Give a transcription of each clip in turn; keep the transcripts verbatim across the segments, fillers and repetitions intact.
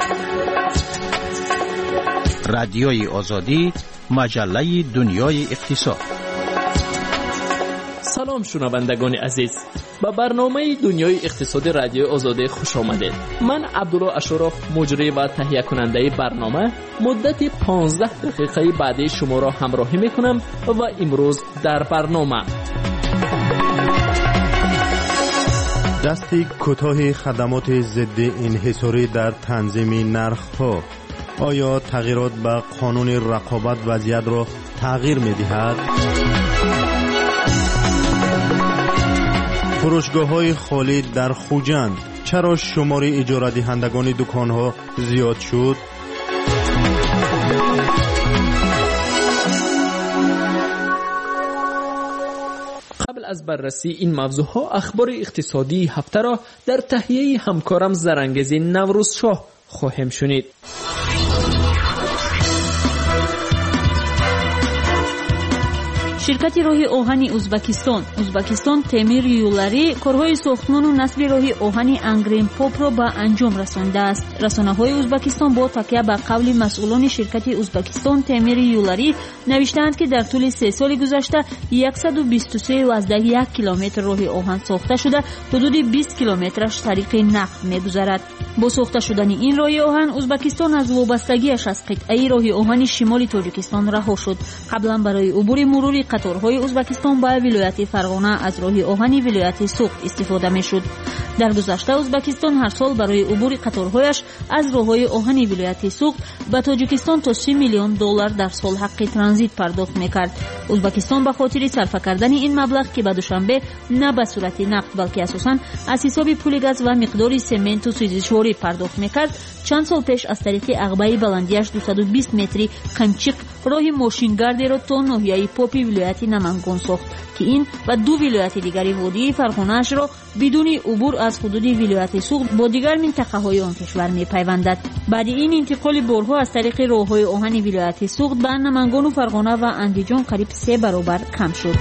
رادیوی آزادی، مجله دنیای اقتصاد. سلام شنوندگان عزیز، به برنامه دنیای اقتصاد رادیو آزادی خوش آمدید. من عبدالله اشرف، مجری و تهیه کننده برنامه، مدت پانزده دقیقه بعدی شما را همراهی میکنم و امروز در برنامه دستی کوتاه خدمات ضد انحصاری در تنظیم نرخ‌ها. آیا تغییرات به قانون رقابت وضعیت را تغییر می‌دهد؟ فروشگاه‌های خالی در خوجند، چرا شمار اجاره دهندگان دکان‌ها زیاد شد؟ قبل از بررسی این موضوعها اخبار اقتصادی هفته را در تهیه همکارم زرنگز نوروز شاه خواهیم شنید. شرکت راه آهن ازبکستان ازبکستان تعمیر یولری کارهای ساختمان و نصب راه آهن انگرین پاپ را به انجام رسانده است. رسانه‌های ازبکستان با تکیه به قول مسئولان شرکت ازبکستان تعمیر یولری نوشتند که در طول سه سال گذشته صد و بیست و سه و یک کیلومتر راه آهن ساخته شده، حدود بیست کیلومترش طریق نفت می‌گذرد. با ساخته شدن این راه آهن ازبکستان از وابستگیش از قطعه راه آهن شمال تاجیکستان رها شد. قبلا برای عبور مروری قطارهای ازبکستان به ولایت فرغانه از راه آهن ولایت سوق استفاده می‌شد. در گذشته ازبکستان هر سال برای عبور قطارهایش از راههای آهن ولایت سوق به تاجیکستان تا سی میلیون دلار در سال حق ترانزیت پرداخت می‌کرد. ازبکستان به خاطر صرف کردن این مبلغ که به دوشنبه نه به صورت نقد بلکه اساساً از حساب پول گاز و مقدار سمنت و سوزشواری پرداخت می‌کرد، چند سال پیش از طریق عقبه بلندیش دویست و بیست متری قمچیق راه ماشینگردی را تا ناحیه پاپی ولایت نمنگان ساخت که این و دو ولایت دیگری وادی فرغانه‌اش را بدون عبور از حدود ولایت سوق با دیگر منطقه‌های آن کشور می‌پیوندد. بعد این انتقال بارها از طریق راه‌های آهن ولایت سوق به نمنگان و فرغانه و اندیجان قریب سه برابر کم شد.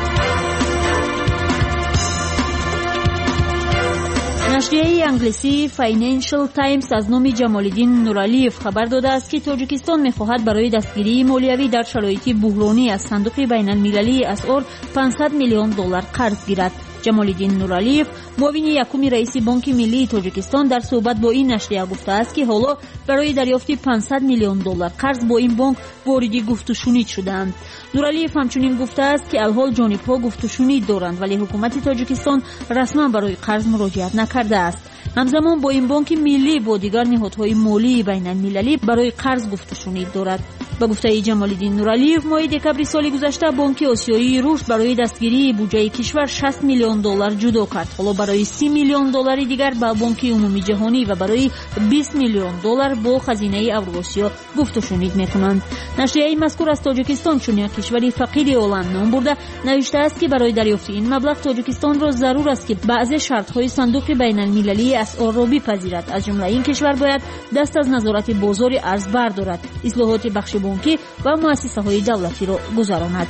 نشریه انگلیسی فاینانشل تایمز از نام جمال‌الدین نورعلیف خبر داده است که تاجیکستان می‌خواهد برای دستگیری مالیوی در شرایط بحرانی از صندوق بین‌المللی اسعار پانصد میلیون دلار قرض گیرد. جمال‌الدین نورعلیف معاون یکم رئیس بانک ملی تاجیکستان در صحبت با این نشریه گفته است که حالا برای دریافت پانصد میلیون دلار قرض با این بانک وارد گفت و شنید شدند. نورعلیف همچنین گفته است که الحال جانب‌ها گفت و شنید دارند ولی حکومت تاجیکستان رسما برای قرض مراجعت نکرده است. همزمان با این بانک ملی با دیگر نهادهای مالی بین‌المللی برای قرض گفت و شنید دارد. به گفته جمال‌الدین نورعلیف ماه دکمبر سال گذشته بانک آسیایی رشد برای دستگیری بودجه کشور شصت میلیون دلار جدا کرد. حالا برای سی میلیون دلار دیگر با بانک عمومی جهانی و برای بیست میلیون دلار با خزینه اوراسیا گفت و شنید میکنند. نشریه مذکور از تاجیکستان چون کشوری فقیر عالم نام برده نوشته است که برای دریافت این مبلغ تاجیکستان را ضرور است که بعضی شرط‌های صندوق بین‌المللی اسعار را بپذیرد. از جمله این کشور باید دست از نظارت بازار ارز بردارد، اصلاحات بخش بانکی و مؤسسه‌های دولتی را گذراند.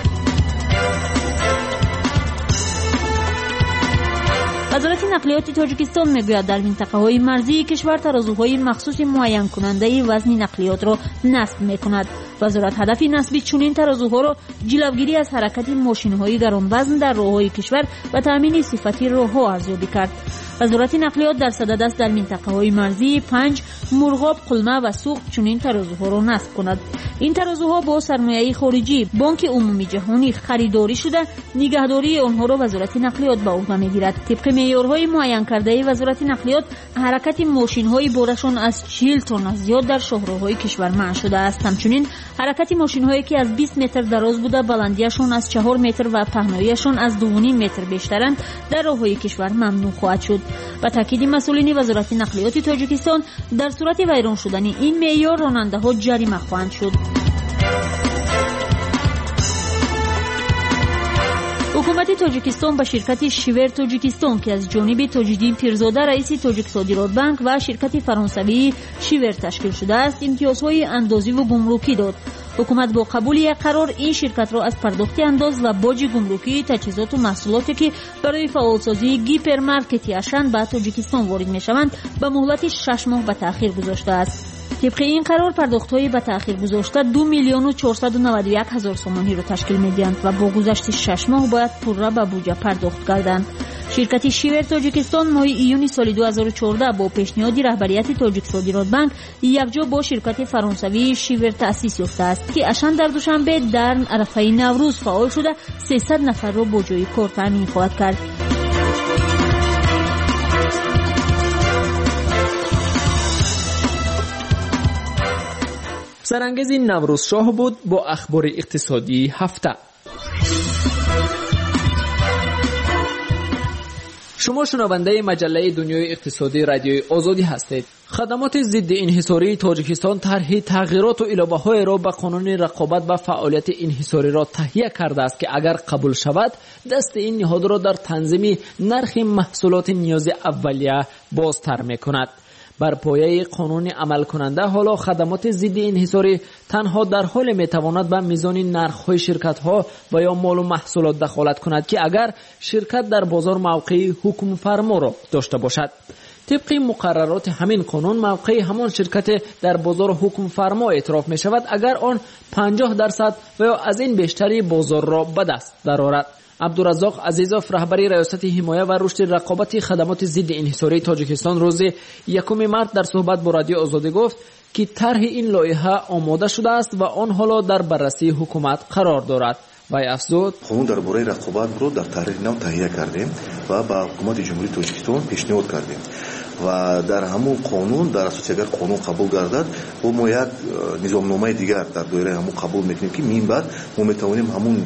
وزارت نقلیات تاجیکستان میگوید در منطقه‌های مرزی کشور ترازوهای مخصوص معین کننده وزن نقلیات را نصب می‌کند. وزارت هدف نصب چنین ترازوها را جلوگیری از حرکت ماشین‌های گران‌وزن در راه‌های کشور و تأمین صفت راه‌ها ارزیابی کرد. وزارت نقلیات در صدد است در منطقه‌های مرزی پنج، مرغاب، قلمه و سوق چنین ترازوها را نصب کند. این ترازوها با سرمایه خارجی بانک عمومی جهانی خریداری شده، نگهداری آنها را وزارت نقلیات به عهده می‌گیرد. طبق معیارهای معین کرده وزارت نقلیات حرکت ماشین‌های بارشان از چهل تن از زیاد در شاهراه‌های کشور منع شده است. همچنین حرکت ماشین‌هایی که از بیست متر دراز بوده بلندیشان از چهار متر و پهناییشان از دو و نیم متر بیشترند در راه‌های کشور ممنوع خواهد شد. با تاکید مسئولین وزارت نقلیات تاجیکستان در صورت ویران شدن این معیار راننده‌ها جریمه خواهند شد. حکومت تاجیکستان با شرکت شیور تاجیکستان که از جانب تاج‌الدین پیرزاده رئیس تاجیک صادرات بانک و شرکت فرانسوی شیور تشکیل شده است امتیازهای اندازی و گمرکی داد. حکومت با قبول یک قرار این شرکت را از پرداخت انداز و باج گمرکی تجهیزات و محصولاتی که برای فعالسازی گیپرمارکت اشن به تاجیکستان وارد می‌شوند به مهلت شش ماه به تأخیر گذاشته است. طبق این قرار پرداخت‌های به تأخیر گذاشته دو میلیون و چهارصد و نود و یک هزار سومانی را تشکیل می‌دهند و با گذشت شش ماه باید پورا به بودجه پرداخت گردند. شرکت شیور تاجیکستان ماه ایون سال دو هزار و چهارده با پیشنهاد رهبریت تاجیک صادرات بانک یکجا با شرکت فرانسوی شیور تأسیس یافته است که اشن در دوشنبه در عرفه نوروز فعال شده سیصد نفر را با جای کار تامین خواهد کرد. سرانگیز این نوروز شاه بود با اخبار اقتصادی هفته. شما شنونده مجله دنیای اقتصادی رادیوی آزادی هستید. خدمات ضد انحصاری تاجیکستان طرح تغییرات و اضافه‌های را به قانون رقابت و فعالیت انحصاری را تهیه کرده است که اگر قبول شود دست این نهاد را در تنظیم نرخ محصولات نیاز اولیه بازتر می‌کند. بر پایه قانون عمل کننده حالا خدمات ضد انحصاری تنها در حال میتواند به میزان نرخ‌های شرکت‌ها و یا مال و محصولات دخالت کند که اگر شرکت در بازار موقع حکم فرما را داشته باشد. طبق مقررات همین قانون موقع همان شرکت در بازار حکم فرما اعتراف می شود اگر آن پنجاه درصد و یا از این بیشتری بازار را به دست درآورد. عبدالرزاق عزیزوف رهبری ریاست حمایت و رشد رقابت خدمات ضد انحصاری تاجیکستان روز یکم مارس در صحبت با رادیو آزادی گفت که طرح این لایحه آماده شده است و آن حالا در بررسی حکومت قرار دارد. و افزود قانون درباره رقابت رو در طرح نو تهیه کردیم و با حکومت جمهوری تاجیکستان پیشنهاد کردیم و در همون قانون در اساس اگر قانون قبول گردد و ما یک نظامنامه دیگر در دایره همون قبول میکنیم که این بعد ما میتوانیم همون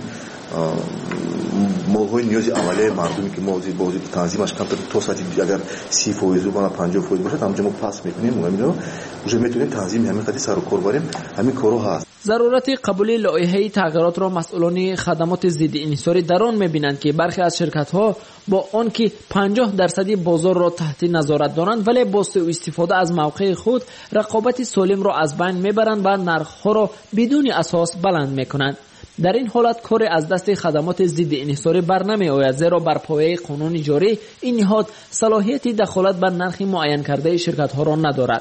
مال‌های نیاز اولیه مردمی که ما بازی تنظیمش کمتر تا ساعتی اگر سی فیصد و پنجاه فیصد باشه همونجا ما پاس میکنیم و همینو уже میتونیم تنظیم همین قضیه سر و کار بریم. همین کارو هست. ضرورت قبول لایحه تغییرات را مسئولان خدمات ضد انحصاری در آن می‌بینند که برخی از شرکت‌ها با آنکه پنجاه درصدی بازار را تحت نظارت دارند ولی با سوء استفاده از موقع خود رقابت سالم را از بین میبرند و نرخ‌ها را بدون اساس بلند میکنند. در این حالت کار از دست خدمات ضد انحصاری برنمی آید زیرا بر پایه قانون جاری این نهاد صلاحیت دخالت بر نرخ معین کرده شرکت‌ها را ندارد.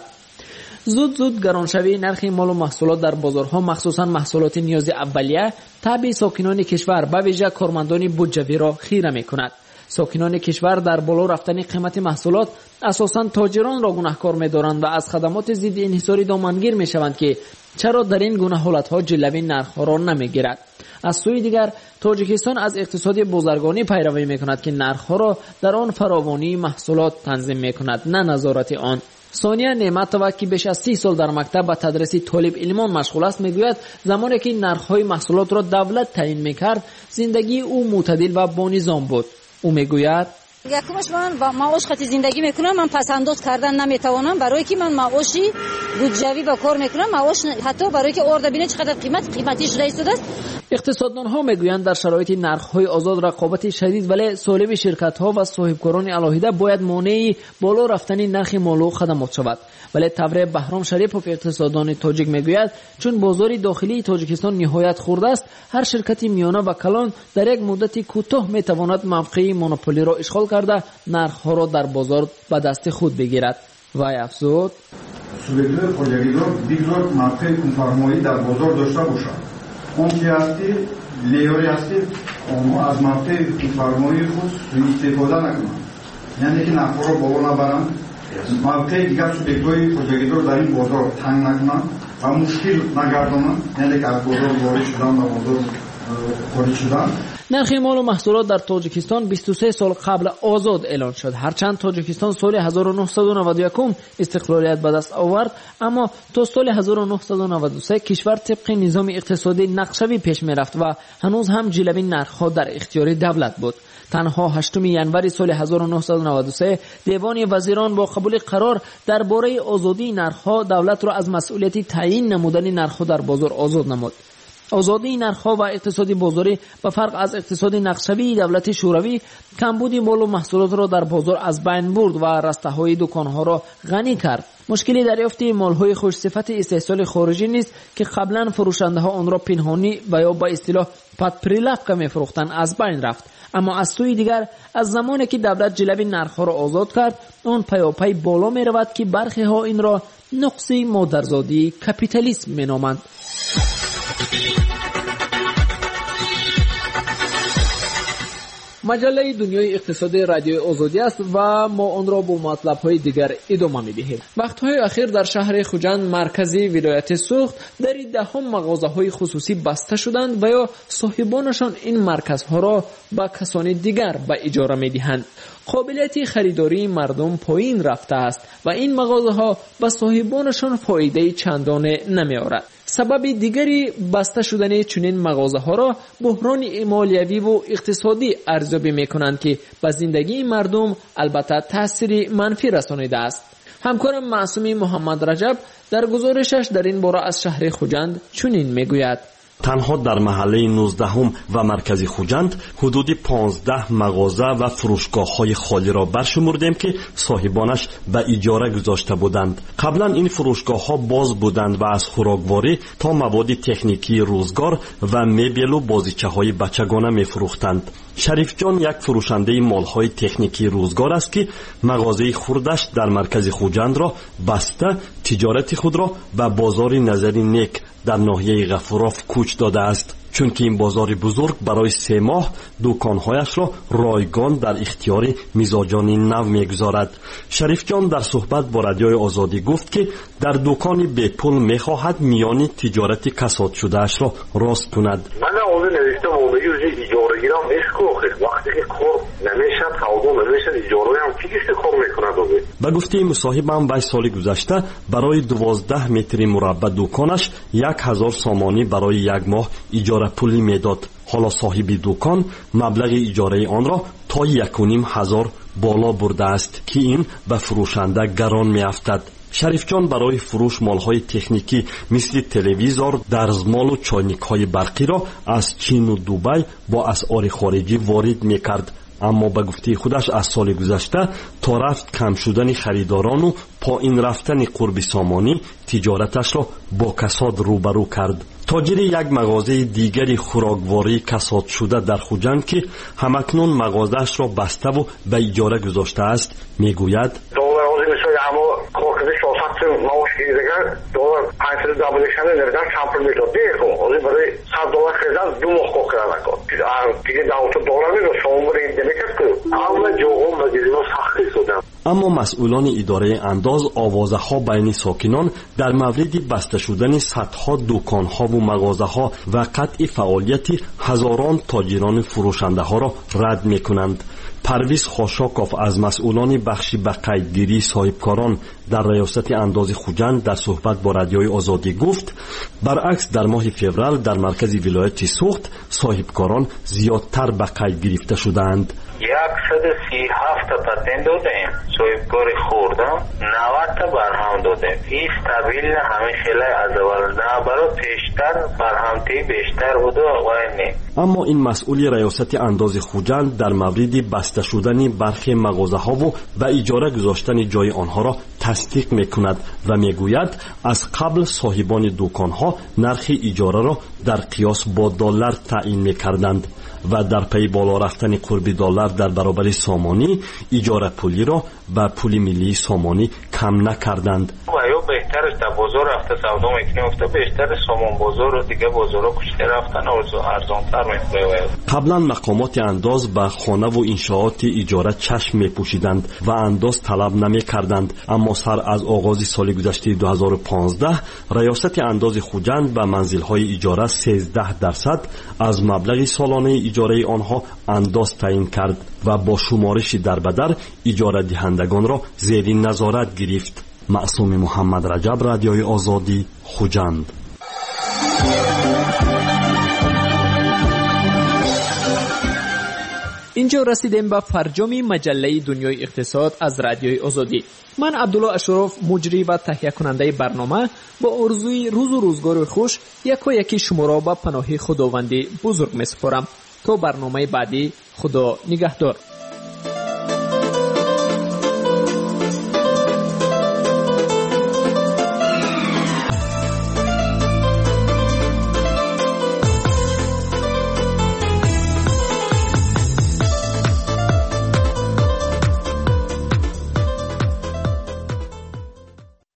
زود زود گرانشوی نرخ مال و محصولات در بازارها مخصوصا محصولات نیاز اولیه طبع ساکنان کشور به ویژه کارمندان بودجوی را خیره می‌کند. ساکنان کشور در بالا رفتن قیمت محصولات اساساً تاجران را گناهکار می‌دارند و از خدمات ضد انحصاری دامنگیر می‌شوند که چرا در این گونه حالت‌ها جلوی نرخ‌ها را نمی‌گیرد. از سوی دیگر تاجیکستان از اقتصاد بازرگانی پیروی می‌کند که نرخ‌ها را در آن فراوانی محصولات تنظیم می‌کند نه نظارت آن. ثانیه نعمتова که بیش از سی سال در مکتب به تدریس طالب علمان مشغول است میگوید زمانی که نرخ‌های محصولات را دولت تعیین می‌کرد زندگی او معتدل و با نظام بود. او میگوید یکمش من با معاش خاطر زندگی میکنم، من پسنداز کردن نمیتوانم برای که من معاشی بودجوی با کار میکنم، معاش حتی برای که آورده بینه چقدر قیمت قیمتیش رئیس است. اقتصاددانها میگویند در شرایط نرخ‌های آزاد رقابت شدید ولی سالم شرکت‌ها و صاحبکاران علاهیده باید مانع بالا رفتن نرخ مال و خدمات شود. ولی تبر بهرام شریفوف اقتصاددان تاجیک میگوید چون بازار داخلی تاجیکستان نهایت خرد است هر شرکت میانه و کلان در یک مدت کوتاه میتواند موقع مونوپولی را اشغال کرده نرخ‌ها را در بازار به دست خود بگیرد. و افزود سوبیکت‌های خودجویدار بگذار موقع کنفرمایی در بازار داشته باشند. اون که هستی لیوری هستی اونها از موقع کنفرمایی خود استفاده نکنند، یعنی که نرخ‌ها را بالا نبرند، موقع دیگر سوبیکت‌های خودجویدار در این بازار تنگ نکنند و مشکل نگردانند، یعنی که از بازار وارد شدن و بازار خارج شدن. نرخ مال و محصولات در تاجیکستان بیست و سه سال قبل آزاد اعلان شد. هرچند تاجیکستان سال هزار و نهصد و نود و یک استقلالیت به دست آورد اما تا سال هزار و نهصد و نود و سه کشور طبق نظام اقتصادی نقشه‌ای پیش می‌رفت و هنوز هم جلوی نرخ‌ها در اختیار دولت بود. تنها هشتم ژانویه سال هزار و نهصد و نود و سه دیوان وزیران با قبول قرار درباره آزادی نرخ‌ها دولت را از مسئولیت تعیین نمودن نرخ‌ها در بازار آزاد نمود. آزادی نرخ‌ها و اقتصاد بازاری به فرق از اقتصاد نقشه‌ای دولت شوروی کمبود مال و محصولات را در بازار از بین برد و رسته‌های دکان‌ها را غنی کرد. مشکلی دریافت مال‌های خوش صفت استحصال خارجی نیست که قبلا فروشنده‌ها آن را پنهانی و یا با اصطلاح پدپریلافکا می‌فروختند از بین رفت. اما از سوی دیگر از زمانی که دولت جلب نرخ‌ها را آزاد کرد آن پیاپی بالا می‌رود که برخی‌ها این را نقص مادرزادی کپیتالیسم می‌نامند. مجله دنیای اقتصادی رادیو آزادی است و ما آن را با مطلب‌های دیگر ادامه می‌دهیم. وقت‌های اخیر در شهر خوجند مرکزی ولایت سوخت در دهم مغازه‌های خصوصی بسته شدند و یا صاحبانشان این مرکزها را به کسان دیگر به اجاره می‌دهند. قابلیت خریداری مردم پایین رفته است و این مغازه‌ها به صاحبانشان فایده چندانه نمی‌آورد. سبب دیگری بسته شدن چنین مغازه‌ها را بحران مالیوی و اقتصادی ارزیابی می‌کنند که به زندگی مردم البته تأثیر منفی رسانیده است. همکارم معصومی محمد رجب در گزارشش در این باره از شهر خوجند چنین می‌گوید: تنها در محله نوزدهم و مرکزی خوجند حدود پانزده مغازه و فروشگاه‌های خالی را برشمردیم که صاحبانش به اجاره گذاشته بودند. قبلا این فروشگاه‌ها باز بودند و از خوراکواری تا مواد تکنیکی روزگار و مبل و بازیچه‌های بچگانه می‌فروختند. شریف جان یک فروشنده مال‌های تکنیکی روزگار است که مغازه خردش در مرکز خوجند را بسته تجارت خود را به بازار نظری نیک در ناحیه غفوراف کوچ داده است، چون که این بازار بزرگ برای سه ماه دکانهایش را رایگان در اختیار میزاجان نو میگذارد. شریف جان در صحبت با رادیوی آزادی گفت که در دکان بے پول میخواهد میان تجارت کساد شده اش را راست کند. من اون نوشتم اومدی اجاره گیرم اسکو وقتی که کار نمیشه تعادل نمیشه اجاره هم فیکس کار میکنه. به گفته مصاحبم وی سال گذشته برای دوازده متر مربع دکانش یک هزار سامانی برای یک ماه اجاره پولی میداد. حالا صاحب دکان مبلغ اجاره آن را تا یک و نیم هزار بالا برده است که این به فروشنده گران میافتد. شریف جان برای فروش مالهای تکنیکی مثل تلویزور، دستمال و چاینک‌های برقی را از چین و دبی با اسعار خارجی وارد میکرد. اما به گفته خودش از سال گذشته تا رفت کم شدن خریداران و پایین رفتن قرب سامانی تجارتش را با کساد روبرو کرد. تاجر یک مغازه دیگری خوراکواری کساد شده در خوجند که همکنون مغازه‌اش را بسته و به اجاره گذاشته است میگوید: معاش گیرگر دلار پنج دابلشن نردن کمپر میداد دیگه اولی برای صد دلار خریدن دو ماه خوب کردن کن دیگه دوتا دلار میداد شما برای این دمکت کنم اما جوغم و گیریم سختی شدن. اما مسئولان اداره انداز آوازه ها بین ساکنان در مورد بسته شدن صدها دکان ها و مغازه ها و قطع فعالیت هزاران تاجران فروشنده ها را رد می کنند. پرویز خاشاکوف از مسئولان بخشی به قیدگیری صاحبکاران در ریاست انداز خوجند در صحبت با رادیوی آزادی گفت: برعکس در ماه فوریه در مرکز ولایت سوخت صاحبکاران زیادتر به قید گرفته شدند. صد و سی و هفت تا پتن دادیم صاحبکار خوردم نود تا برهم دادیم. این استابیل نه همه خیلی از اول نه برای پیشتر برهمتی بیشتر بوده آقای نه. اما این مسئول ریاست انداز خوجند در مورد بسته شدن برخی مغازه ها و به اجاره گذاشتن جای آنها را تصدیق میکند و میگوید از قبل صاحبان دکان ها نرخ اجاره را در قیاس با دلار تعیین میکردند و در پی بالا رفتن قرب دلار در برابر سامانی اجاره پولی را به پول ملی سامانی کم نکردند. و یا بهترش در بازار رفته سودا میکنه افته بهتر سامان بازار و دیگه بازار رو کشته رفتن ارزانتر میکنه. قبلا مقامات انداز به خانه و انشاءات اجاره چشم میپوشیدند و انداز طلب نمیکردند، اما سر از آغاز سال گذشته دو هزار و پانزده ریاست انداز خوجند به منزل‌های اجاره سیزده درصد از مبلغ سالانه اجاره آنها انداز تعیین کرد و با شمارش در بدر اجاره دهندگان را زیر نظارت گرفت. معصوم محمد رجب، رادیوی آزادی، خوجند. اینجا رسیدیم به فرجام مجله دنیای اقتصاد از رادیوی آزادی. من عبدالله اشرف، مجری و تهیه کننده برنامه، با آرزوی روز و روزگار خوش یکا یکی شما را به پناه خداوند بزرگ می‌سپارم. تا برنامه بعدی، خدا نگهدار.